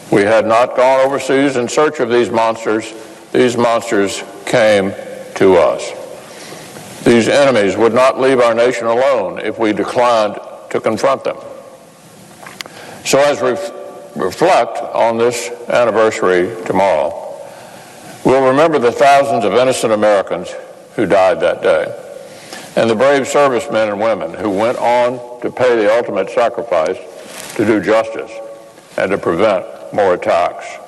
We had not gone overseas in search of these monsters. These monsters came to us. These enemies would not leave our nation alone if we declined to confront them. So as we reflect on this anniversary tomorrow, we'll remember the thousands of innocent Americans who died that day, and the brave servicemen and women who went on to pay the ultimate sacrifice to do justice and to prevent more attacks.